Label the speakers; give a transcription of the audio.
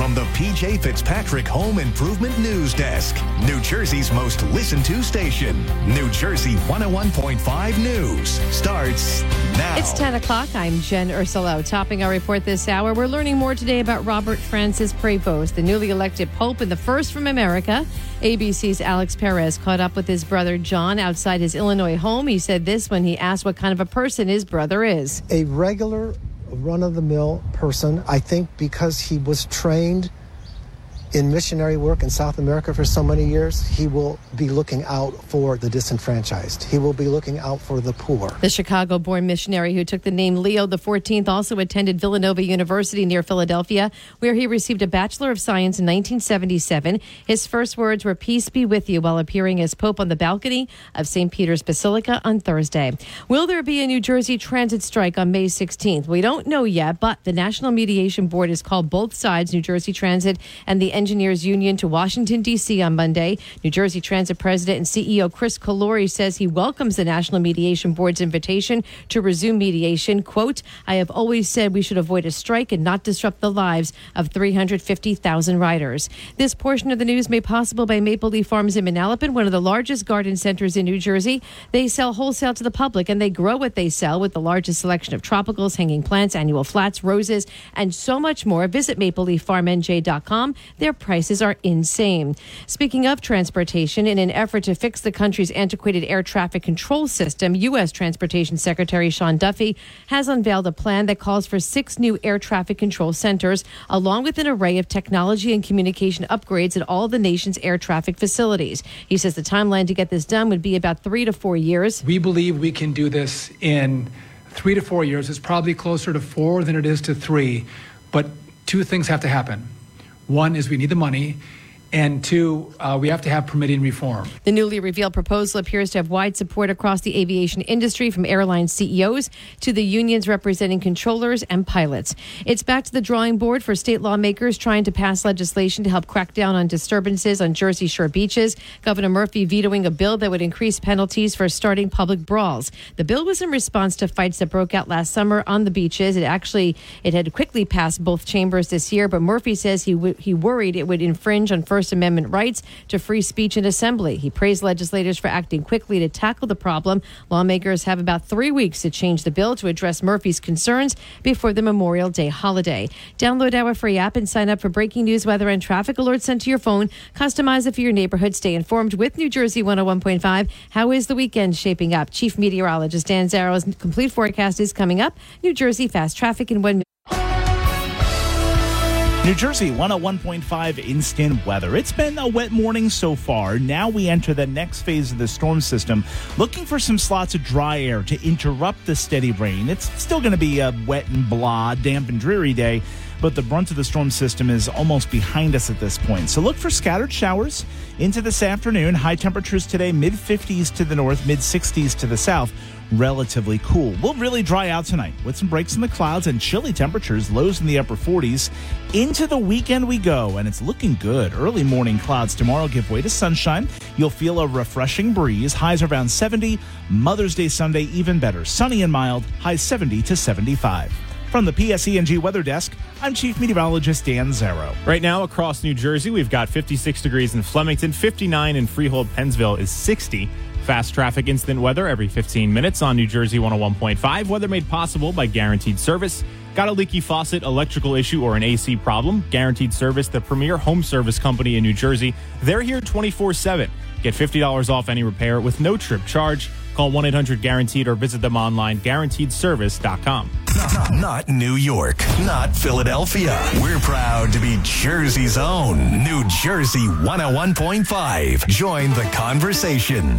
Speaker 1: from the PJ Fitzpatrick Home Improvement News Desk, New Jersey's most listened to station. New Jersey 101.5 News starts now.
Speaker 2: It's 10 o'clock. I'm Jen Ursulo. Topping our report this hour, we're learning more today about Robert Francis Prevost, the newly elected Pope and the first from America. ABC's Alex Perez caught up with his brother John outside his Illinois home. He said this when he asked what kind of a person his brother is.
Speaker 3: A regular run-of-the-mill person, I think, because he was trained in missionary work in South America for so many years. He will be looking out for the disenfranchised. He will be looking out for the poor.
Speaker 2: The Chicago-born missionary who took the name Leo XIV also attended Villanova University near Philadelphia, where he received a Bachelor of Science in 1977. His first words were, "Peace be with you," while appearing as Pope on the balcony of St. Peter's Basilica on Thursday. Will there be a New Jersey transit strike on May 16th? We don't know yet, but the National Mediation Board has called both sides, New Jersey Transit and the Engineers Union, to Washington, D.C. on Monday. New Jersey Transit President and CEO Chris Calori says he welcomes the National Mediation Board's invitation to resume mediation. Quote, "I have always said we should avoid a strike and not disrupt the lives of 350,000 riders." This portion of the news made possible by Maple Leaf Farms in Manalapan, one of the largest garden centers in New Jersey. They sell wholesale to the public, and they grow what they sell with the largest selection of tropicals, hanging plants, annual flats, roses, and so much more. Visit mapleleaffarmnj.com. Their prices are insane. Speaking of transportation, in an effort to fix the country's antiquated air traffic control system, U.S. Transportation Secretary Sean Duffy has unveiled a plan that calls for 6 new air traffic control centers, along with an array of technology and communication upgrades at all the nation's air traffic facilities. He says the timeline to get this done would be about 3 to 4 years.
Speaker 4: We believe we can do this in 3 to 4 years. It's probably closer to 4 than it is to 3, but 2 things have to happen. One is we need the money, and 2, we have to have permitting reform.
Speaker 2: The newly revealed proposal appears to have wide support across the aviation industry, from airline CEOs to the unions representing controllers and pilots. It's back to the drawing board for state lawmakers trying to pass legislation to help crack down on disturbances on Jersey Shore beaches. Governor Murphy vetoing a bill that would increase penalties for starting public brawls. The bill was in response to fights that broke out last summer on the beaches. It had quickly passed both chambers this year, but Murphy says he worried it would infringe on First Amendment rights to free speech and assembly. He praised legislators for acting quickly to tackle the problem. Lawmakers have about 3 weeks to change the bill to address Murphy's concerns before the Memorial Day holiday. Download our free app and sign up for breaking news, weather, and traffic alerts sent to your phone. Customize it for your neighborhood. Stay informed with New Jersey 101.5. How is the weekend shaping up? Chief Meteorologist Dan Zarrow's complete forecast is coming up. New Jersey fast traffic in 1 minute.
Speaker 5: New Jersey 101.5 instant weather. It's been a wet morning so far. Now we enter the next phase of the storm system, looking for some slots of dry air to interrupt the steady rain. It's still going to be a wet and blah, damp and dreary day, but the brunt of the storm system is almost behind us at this point. So look for scattered showers into this afternoon. High temperatures today, mid-50s to the north, mid-60s to the south. Relatively cool. We'll really dry out tonight with some breaks in the clouds and chilly temperatures, lows in the upper 40s. Into the weekend we go, and it's looking good. Early morning clouds tomorrow give way to sunshine. You'll feel a refreshing breeze. Highs around 70. Mother's Day Sunday even better. Sunny and mild. Highs 70 to 75. From the PSENG Weather Desk, I'm Chief Meteorologist Dan Zarrow.
Speaker 6: Right now across New Jersey, we've got 56 degrees in Flemington, 59 in Freehold. Pennsville is 60. Fast traffic instant weather every 15 minutes on New Jersey 101.5. Weather made possible by Guaranteed Service. Got a leaky faucet, electrical issue, or an AC problem? Guaranteed Service, the premier home service company in New Jersey. They're here 24/7. Get $50 off any repair with no trip charge. Call 1-800-GUARANTEED or visit them online, guaranteedservice.com.
Speaker 1: Not New York, not Philadelphia. We're proud to be Jersey's own New Jersey 101.5. Join the conversation.